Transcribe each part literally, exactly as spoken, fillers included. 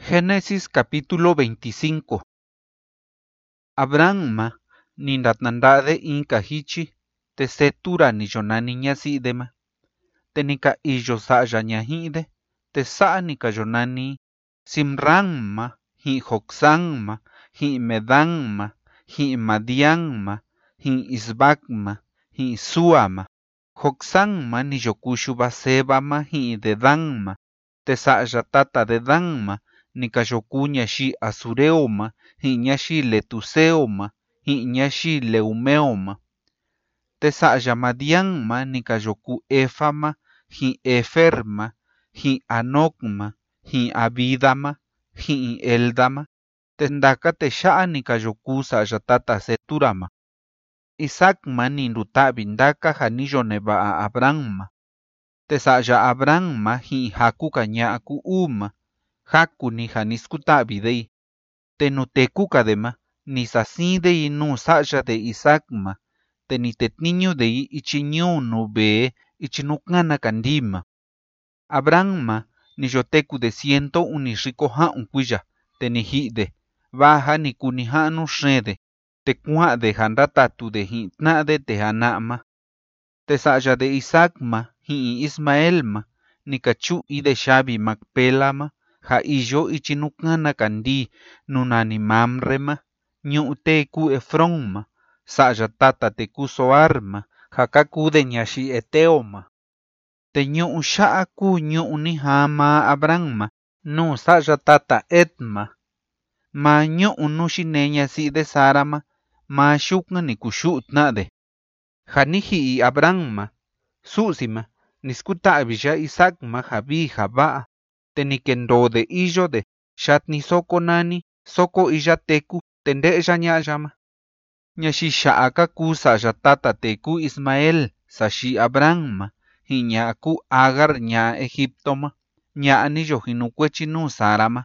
Génesis capítulo veinticinco. Abraham nindatnandade inka hichi, te setura ni yonani ñasidema, te nika iyo sa'ya ñahide, te sa'a nika yonani Simranma, hi Joksangma, hi Medangma, hi Madianma, hi Isbakma, hi Suama. Joksangma ni yokushu basebama hi Dedangma, te sa'ya tata Dedangma, nika yoku ñaxi Asureoma, hi ñaxi Letuseoma, hi ñaxi Leumeoma. Te sa'ya Madianma nika yoku Efama, hi Eferma, hi Anokma, hi Abidama, hi Eldama. Te ndaka te xa'a nika yoku sa'ya tata Seturama. Isakma ni nduta'vi ndaka ja ni yoneva'a Abrahama. Te sa'ya Abrahama hi jakuka ña'a ku'uma, jaku ni ja ni skuta'videi. Te nutekukadema ni sasídei nuu sa'yade Isakma, te ni tetniñudei ichi ñuu nu vee ichi nukana kandima. Abrahama ni yotekude ciento unixiko ja'un kuiya, te ni ji'de, vaja ni kuni ja'nu xeede, te kua'de ja ndatatude ji'in tna'de te jana'ma. Te sa'yade Isakma ji'in Ismaelma ni kachu'ide xavi Macpélama, ja iyo ichi nukana kandi nu nani Mamrema, ñu'u te ku Efrónma, sa'ya tata te ku Zoarma, ja kakude ñaxi Eteoma. Te ñu'u xa'a ku ñu'u ni jaa maa Abrahama nuu sa'ya tata Etma. Maa ñu'u nu xine ñasi'ide Sarama, maa xu'ka ni kuxu'u tna'de. Ja ni ji'i Abrahama, su'sima ni skuta'viya Isakma ja vi ja va'a, te ni kendoode iyode xatni soko nani soko iya teku te nde'ya ña'yama. Ñaxi xa'a ka ku sa'ya tata te ku Ismael saxi Abrahama, hi ña'a ku Agar ña'a Egiptoma, ña'a ni yojinukuechi nuu Sarama.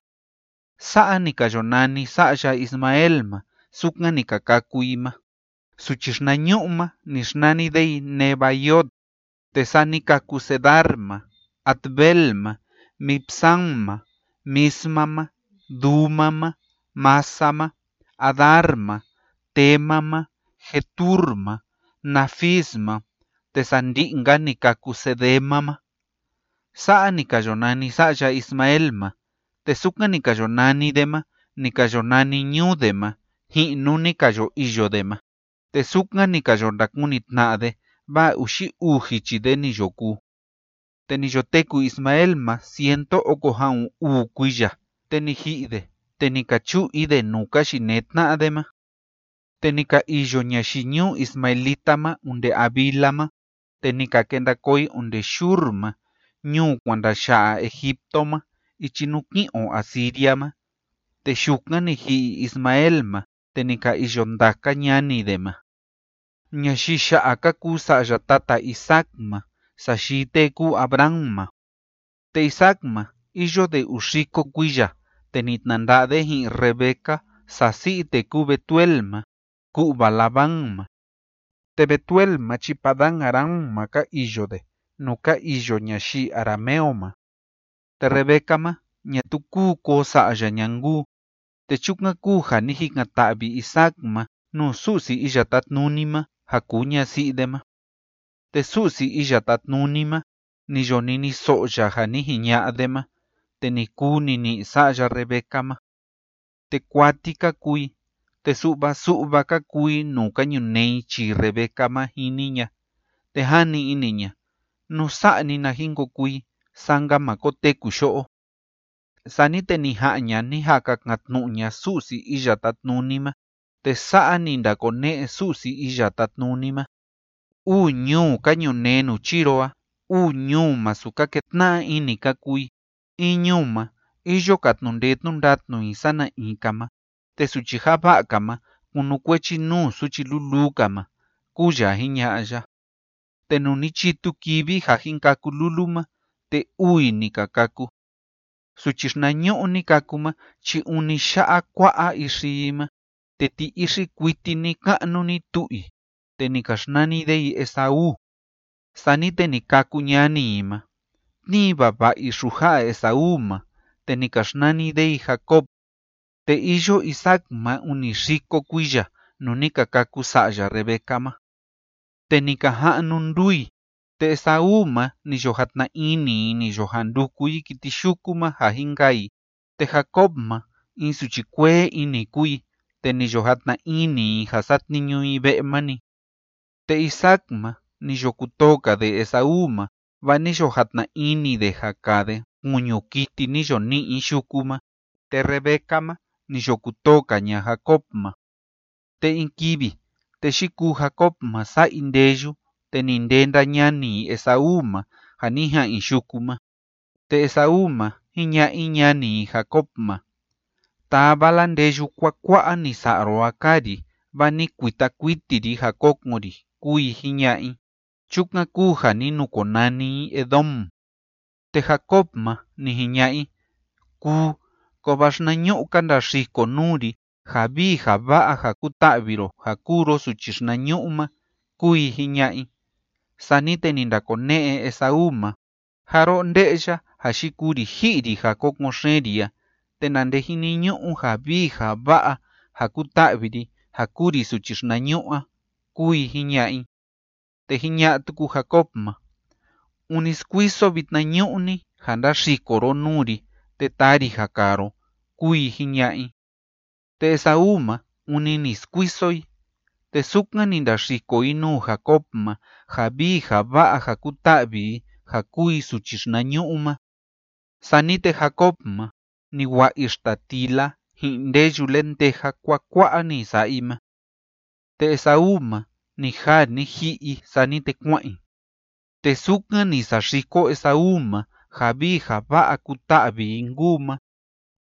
Sa'a ni kayonani sa'ya Ismaelma, su'ka ni kakakuima. Suchi xnañu'ma ni xnanidei Nebaiot, te sa ni kaku Cedarma, Adbelma, Mibsamma, Mismama, Dumama, Masama, Adarma, Temama, Geturma, Nafisma, te sa ndi'nga ni kaku Sedemama. Sa'a ni kayonani sa'ya Ismaelma, te su'ka ni kayonanidema ni kayonani ñu'dema, ji'nu ni kayo iyodema. Te su'ka ni kayondakuni tna'de va uxi ujichide ni yoku. Te ni yoteku Ismaelma ciento oko ja'un uu kuiya, te ni ji'de, te ni kachu'ide nuka xine tna'dema. Te ni ka iyo ñaxi ñuu Ismaelitama unde Avilama, te ni kakendakoi unde Shurma, ñuu kuanda xa'a Egiptoma, ichi nuki'o Asiriama. Te xu'ka ni ji'i Ismaelma, te ni ka iyo ndaka ñanidema. Ñaxi xa'a ka ku sa'ya tata Isakma, saxi te ku Abrahama. Te Isakma iyode uxiko kuiya, te ni tnanda'de ji'in Rebeca sasi'i te ku Betuelma, ku'va Labanma. Te Betuelma chi Padan Aramma ka iyode, nu ka iyo ñaxi Arameoma. Te Rebecama ñatu ku ko sa'ya ñangu, te chu'ka ku ja ni jikata'vi Isakma nu su'si iya tatnunima ja ku ñasi'dema. Te su'si iya tatnunima ni yonini so'ya ja ni jiña'dema, te ni ku ni ni'i sa'ya Rebecama. Te kuati ka kui, te su'va su'va ka kui nu ka ñunei chi Rebecama jiniña, te jani iniña, nu sa'ni na jinko kui, sanga ma koteku xo'o. Sani te ni ja'ña ni jakakatnu'ña su'si iya tatnunima, te sa'a ni ndakone'e su'si iya tatnunima. Uu ñuu ka ñune nu chiroa, uu ñuu ma su ka ketna'a ini ka kui, in ñuu ma iyo katnunde tnundatnui sana inkama, te suchi java'akama kunukuechi nuu suchi lulukama, kuya jiña'ya. Te nu ni chitu kivi ja jinkaku luluma, te ui ni kakaku. Suchi xnañu'u ni kakuma chi uni xa'a kua'a ixima, te ti ixi kuiti ni ka'nu ni tu'i, te ni ka xnanidei Esaú. Sani te ni kaku ñanima, tni vava'i xuja'a Esaúma, te ni kaxnani dei Jacob. Te iyo Isaac ma unixiko kuiya nu ni kakaku sa'ya Rebeca ma. Te ni kaha'nu ndui, te Esaú ma ni yohatna'ini ni yohandukui kiti xuku ma jajinkai. Te Jacob ma in suchi kuee ini kui, te ni yohatna'ini jasatniñui ve'e mani. Te Isaac ma ni yokutoka de Esaú ma va ni yohatna'ini de jakade kuñu kiti ni yoni'i xuku ma. Te Rebeca ma ni yokutoka ña Jacob ma. Te in kivi, te xiku Jacob ma sa'i ndeyu, te ni ndenda ñani Esaú ma ja ni ja'in xuku ma. Te Esaú ma jiña'i ñani Jacob ma: taa vala ndeyu kuakua'a ni sa'ro akari va ni kuita kuitiri jakokng'ori kui jiña'i. Chukan kuu ja ni nukonani Edom. Te Jacob ma ni jiña'i: kuu, ko va xnañu'u kandaxiko nuri ja vii ja va'a ja kuta'viro ja kuro suchi xnañu'u ma, kui jiña'i. Sani te ni ndakone'e Esaú ma: jaro nde'ya ja xikuri ji'ri jakokng'o xe'eria, te nande jiniñu'u ja vii ja va'a ja kuta'viri ja kuri suchi xnañu'ua, kui jiña'i. Te jiña'a tuku Jacob ma: uni skuiso vitnañu'ni ja ndaxikoro nuri te tari jakaro, kui jiña'i. Te Esaú ma uni ni skuisoi. Te sukan ni ndaxikoi nuu Jacob ma ja vii ja va'a ja kuta'vi ja kui suchi xnañu'u ma. Sani te Jacob ma ni wa'i xtatila ji'in ndeyu lenteja kuakua'a ni sa'i ma. Te Esaú ma ni jaa ni ji'i sani te kua'in. Te sukan ni saxiko Esaú ma ja vii ja va'a kuta'vi nkuu ma